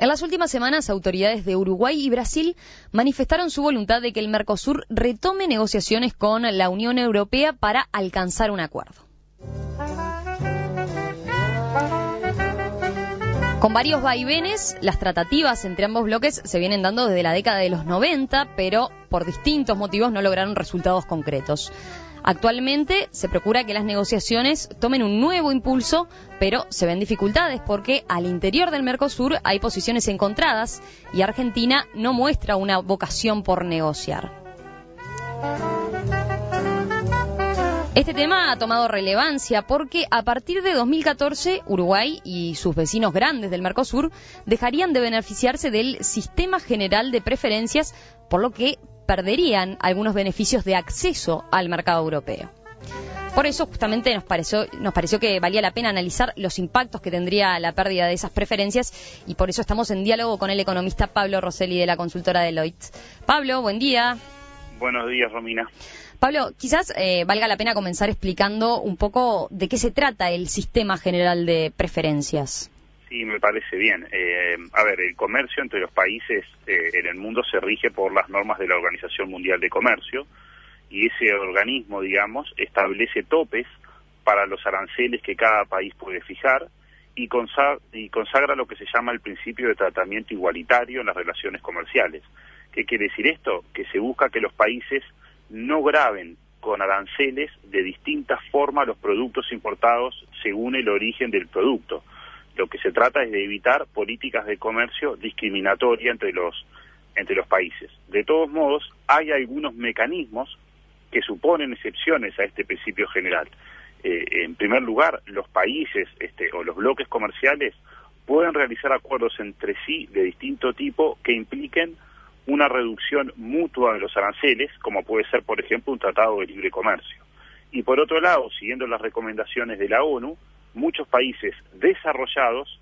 En las últimas semanas, autoridades de Uruguay y Brasil manifestaron su voluntad de que el Mercosur retome negociaciones con la Unión Europea para alcanzar un acuerdo. Con varios vaivenes, las tratativas entre ambos bloques se vienen dando desde la década de los 90, pero por distintos motivos no lograron resultados concretos. Actualmente se procura que las negociaciones tomen un nuevo impulso, pero se ven dificultades porque al interior del Mercosur hay posiciones encontradas y Argentina no muestra una vocación por negociar. Este tema ha tomado relevancia porque a partir de 2014 Uruguay y sus vecinos grandes del Mercosur dejarían de beneficiarse del Sistema General de Preferencias, por lo que perderían algunos beneficios de acceso al mercado europeo. Por eso justamente nos pareció que valía la pena analizar los impactos que tendría la pérdida de esas preferencias y por eso estamos en diálogo con el economista Pablo Rosselli de la consultora Deloitte. Pablo, buen día. Buenos días, Romina. Pablo, quizás valga la pena comenzar explicando un poco de qué se trata el Sistema General de Preferencias. Sí, me parece bien. El comercio entre los países en el mundo se rige por las normas de la Organización Mundial de Comercio y ese organismo, digamos, establece topes para los aranceles que cada país puede fijar y consagra lo que se llama el principio de tratamiento igualitario en las relaciones comerciales. ¿Qué quiere decir esto? Que se busca que los países no graven con aranceles de distintas formas los productos importados según el origen del producto. Lo que se trata es de evitar políticas de comercio discriminatorias entre los países. De todos modos, hay algunos mecanismos que suponen excepciones a este principio general. En primer lugar, los países o los bloques comerciales pueden realizar acuerdos entre sí de distinto tipo que impliquen una reducción mutua de los aranceles, como puede ser, por ejemplo, un tratado de libre comercio. Y por otro lado, siguiendo las recomendaciones de la ONU, muchos países desarrollados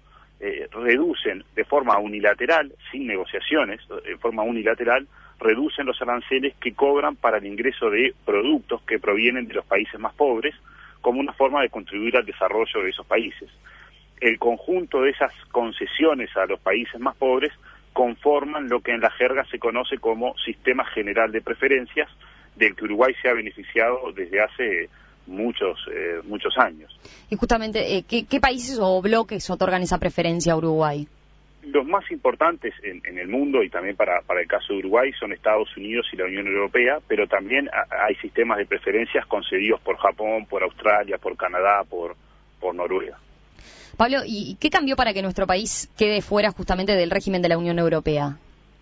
reducen de forma unilateral, sin negociaciones, de forma unilateral, reducen los aranceles que cobran para el ingreso de productos que provienen de los países más pobres, como una forma de contribuir al desarrollo de esos países. El conjunto de esas concesiones a los países más pobres conforman lo que en la jerga se conoce como Sistema General de Preferencias, del que Uruguay se ha beneficiado desde hace muchos años. Y justamente, ¿qué países o bloques otorgan esa preferencia a Uruguay? Los más importantes en el mundo, y también para el caso de Uruguay, son Estados Unidos y la Unión Europea, pero también hay sistemas de preferencias concedidos por Japón, por Australia, por Canadá, por Noruega. Pablo, ¿y qué cambió para que nuestro país quede fuera justamente del régimen de la Unión Europea?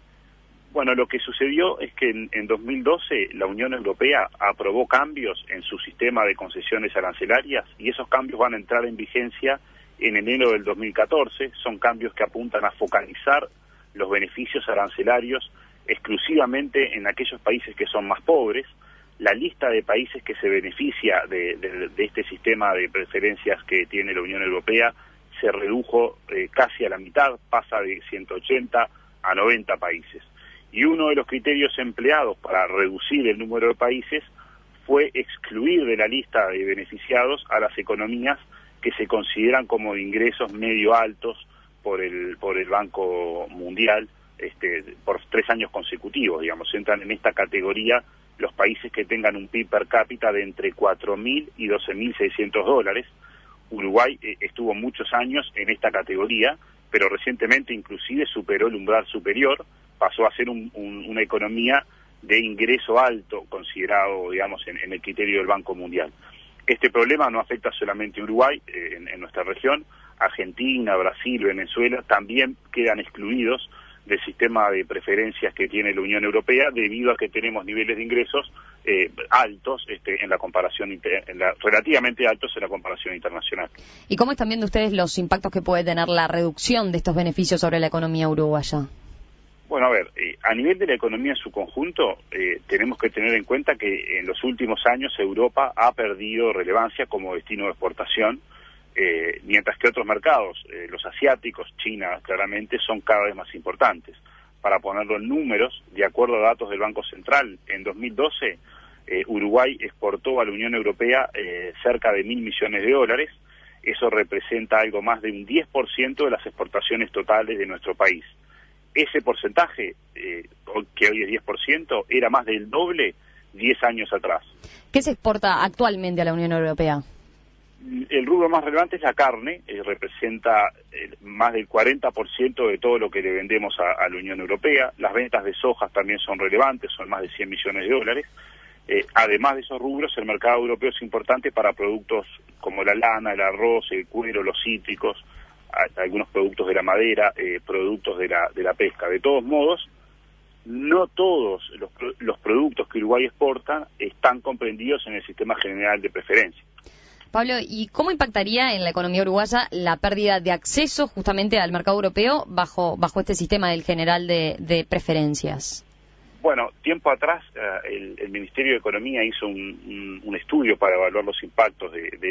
Bueno, lo que sucedió es que en 2012 la Unión Europea aprobó cambios en su sistema de concesiones arancelarias y esos cambios van a entrar en vigencia en enero del 2014. Son cambios que apuntan a focalizar los beneficios arancelarios exclusivamente en aquellos países que son más pobres. La lista de países que se beneficia de este sistema de preferencias que tiene la Unión Europea se redujo casi a la mitad, pasa de 180 a 90 países. Y uno de los criterios empleados para reducir el número de países fue excluir de la lista de beneficiados a las economías que se consideran como de ingresos medio altos por el Banco Mundial por 3 años consecutivos, digamos. Entran en esta categoría los países que tengan un PIB per cápita de entre 4.000 y 12.600 dólares. Uruguay estuvo muchos años en esta categoría, pero recientemente inclusive superó el umbral superior, pasó a ser una economía de ingreso alto, considerado, digamos, en el criterio del Banco Mundial. Este problema no afecta solamente a Uruguay, en nuestra región. Argentina, Brasil, Venezuela también quedan excluidos del sistema de preferencias que tiene la Unión Europea debido a que tenemos niveles de ingresos altos en la comparación relativamente altos en la comparación internacional. ¿Y cómo están viendo ustedes los impactos que puede tener la reducción de estos beneficios sobre la economía uruguaya? Bueno, a nivel de la economía en su conjunto, tenemos que tener en cuenta que en los últimos años Europa ha perdido relevancia como destino de exportación, mientras que otros mercados, los asiáticos, China claramente, son cada vez más importantes. Para ponerlo en números, de acuerdo a datos del Banco Central, en 2012 Uruguay exportó a la Unión Europea cerca de 1.000 millones de dólares, Eso representa algo más de un 10% de las exportaciones totales de nuestro país. Ese porcentaje, que hoy es 10%, era más del doble 10 años atrás. ¿Qué se exporta actualmente a la Unión Europea? El rubro más relevante es la carne, representa más del 40% de todo lo que le vendemos a la Unión Europea. Las ventas de soja también son relevantes, son más de 100 millones de dólares. Además de esos rubros, el mercado europeo es importante para productos como la lana, el arroz, el cuero, los cítricos, algunos productos de la madera, productos de la pesca. De todos modos, no todos los productos que Uruguay exporta están comprendidos en el sistema general de preferencias. Pablo, ¿y cómo impactaría en la economía uruguaya la pérdida de acceso justamente al mercado europeo bajo este sistema del general de preferencias? Bueno, tiempo atrás el Ministerio de Economía hizo un estudio para evaluar los impactos de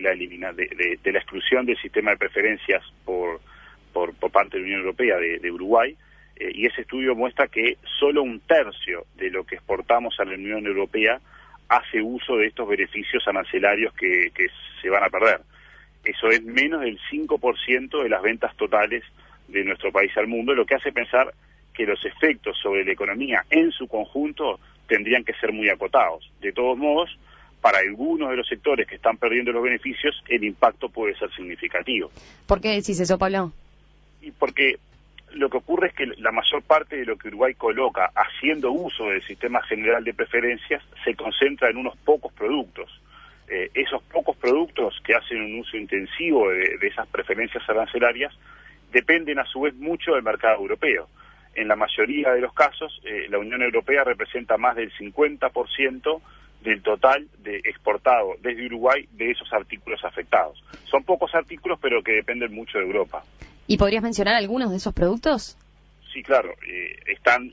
la exclusión del sistema de preferencias por parte de la Unión Europea de Uruguay, y ese estudio muestra que solo un tercio de lo que exportamos a la Unión Europea hace uso de estos beneficios arancelarios que se van a perder. Eso es menos del 5% de las ventas totales de nuestro país al mundo, lo que hace pensar que los efectos sobre la economía en su conjunto tendrían que ser muy acotados. De todos modos, para algunos de los sectores que están perdiendo los beneficios, el impacto puede ser significativo. ¿Por qué decís eso, Pablo? Y porque lo que ocurre es que la mayor parte de lo que Uruguay coloca haciendo uso del sistema general de preferencias se concentra en unos pocos productos. Esos pocos productos que hacen un uso intensivo de esas preferencias arancelarias dependen a su vez mucho del mercado europeo. En la mayoría de los casos, la Unión Europea representa más del 50% del total de exportado desde Uruguay de esos artículos afectados. Son pocos artículos, pero que dependen mucho de Europa. ¿Y podrías mencionar algunos de esos productos? Sí, claro. Están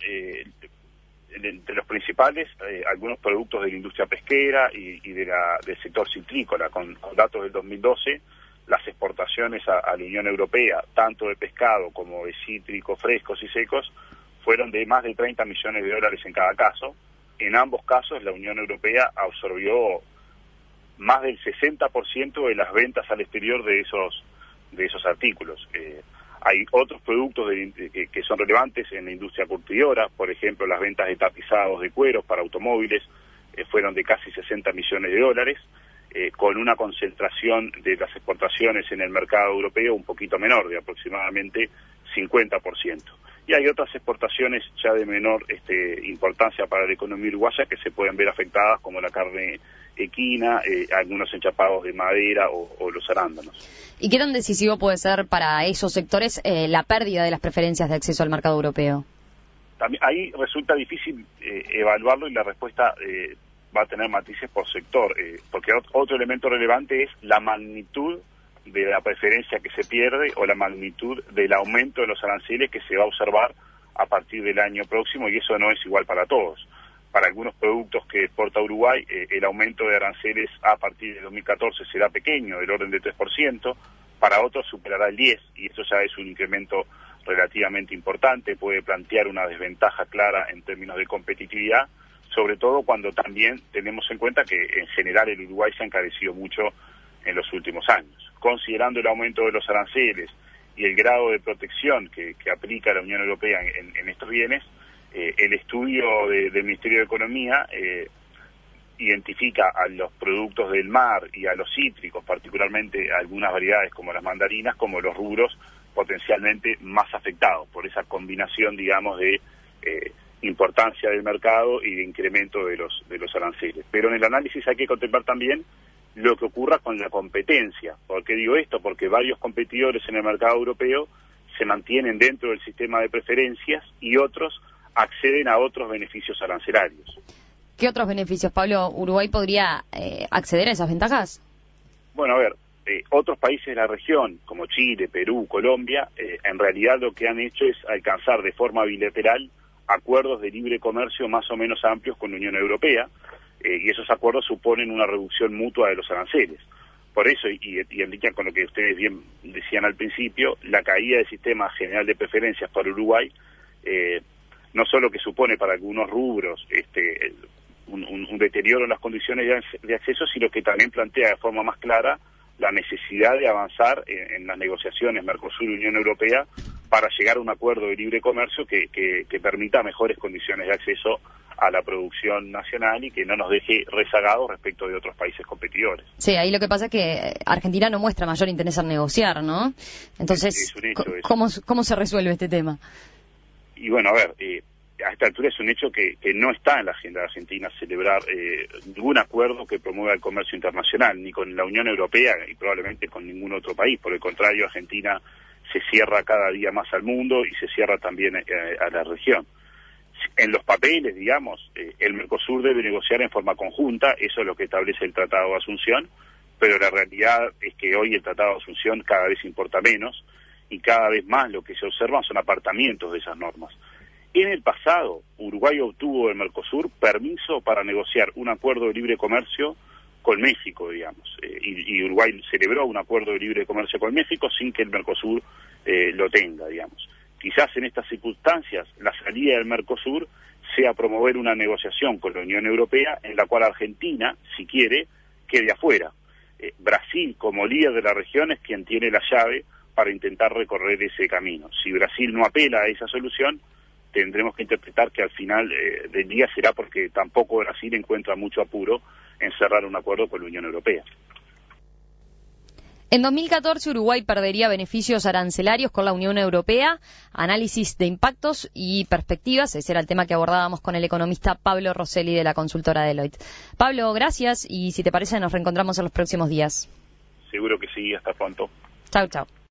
entre los principales algunos productos de la industria pesquera y del sector citrícola. Con datos del 2012, las exportaciones a la Unión Europea, tanto de pescado como de cítricos frescos y secos, fueron de más de 30 millones de dólares en cada caso. En ambos casos, la Unión Europea absorbió más del 60% de las ventas al exterior de esos artículos. Hay otros productos que son relevantes en la industria curtidora, por ejemplo, las ventas de tapizados de cueros para automóviles fueron de casi 60 millones de dólares, con una concentración de las exportaciones en el mercado europeo un poquito menor, de aproximadamente 50%. Y hay otras exportaciones ya de menor importancia para la economía uruguaya que se pueden ver afectadas, como la carne equina, algunos enchapados de madera o los arándanos. ¿Y qué tan decisivo puede ser para esos sectores la pérdida de las preferencias de acceso al mercado europeo? También, ahí resulta difícil evaluarlo y la respuesta va a tener matices por sector, porque otro elemento relevante es la magnitud de la preferencia que se pierde o la magnitud del aumento de los aranceles que se va a observar a partir del año próximo, y eso no es igual para todos. Para algunos productos que exporta Uruguay, el aumento de aranceles a partir de 2014 será pequeño, del orden del 3%, para otros superará el 10%, y eso ya es un incremento relativamente importante, puede plantear una desventaja clara en términos de competitividad, sobre todo cuando también tenemos en cuenta que en general el Uruguay se ha encarecido mucho en los últimos años. Considerando el aumento de los aranceles y el grado de protección que aplica la Unión Europea en estos bienes, el estudio del Ministerio de Economía identifica a los productos del mar y a los cítricos, particularmente algunas variedades como las mandarinas, como los rubros potencialmente más afectados por esa combinación, digamos, de importancia del mercado y de incremento de los aranceles. Pero en el análisis hay que contemplar también lo que ocurra con la competencia. ¿Por qué digo esto? Porque varios competidores en el mercado europeo se mantienen dentro del sistema de preferencias y otros acceden a otros beneficios arancelarios. ¿Qué otros beneficios, Pablo? ¿Uruguay podría acceder a esas ventajas? Bueno, a ver, otros países de la región, como Chile, Perú, Colombia, en realidad lo que han hecho es alcanzar de forma bilateral acuerdos de libre comercio más o menos amplios con la Unión Europea, y esos acuerdos suponen una reducción mutua de los aranceles. Por eso, y en línea con lo que ustedes bien decían al principio, la caída del sistema general de preferencias para Uruguay, no solo que supone para algunos rubros un deterioro en las condiciones de acceso, sino que también plantea de forma más clara la necesidad de avanzar en las negociaciones Mercosur y Unión Europea para llegar a un acuerdo de libre comercio que permita mejores condiciones de acceso a la producción nacional y que no nos deje rezagados respecto de otros países competidores. Sí, ahí lo que pasa es que Argentina no muestra mayor interés en negociar, ¿no? Entonces, es un hecho, ¿cómo se resuelve este tema? Y bueno, a ver, a esta altura es un hecho que no está en la agenda de Argentina celebrar ningún acuerdo que promueva el comercio internacional, ni con la Unión Europea y probablemente con ningún otro país. Por el contrario, Argentina se cierra cada día más al mundo y se cierra también a la región. En los papeles, digamos, el Mercosur debe negociar en forma conjunta, eso es lo que establece el Tratado de Asunción, pero la realidad es que hoy el Tratado de Asunción cada vez importa menos y cada vez más lo que se observan son apartamientos de esas normas. En el pasado, Uruguay obtuvo del Mercosur permiso para negociar un acuerdo de libre comercio con México, digamos, y Uruguay celebró un acuerdo de libre comercio con México sin que el Mercosur lo tenga, digamos. Quizás en estas circunstancias la salida del Mercosur sea promover una negociación con la Unión Europea en la cual Argentina, si quiere, quede afuera. Brasil, como líder de la región, es quien tiene la llave para intentar recorrer ese camino. Si Brasil no apela a esa solución, tendremos que interpretar que al final del día será porque tampoco Brasil encuentra mucho apuro en cerrar un acuerdo con la Unión Europea. En 2014 Uruguay perdería beneficios arancelarios con la Unión Europea, análisis de impactos y perspectivas, ese era el tema que abordábamos con el economista Pablo Rosselli de la consultora Deloitte. Pablo, gracias y si te parece nos reencontramos en los próximos días. Seguro que sí, hasta pronto. Chau, chau.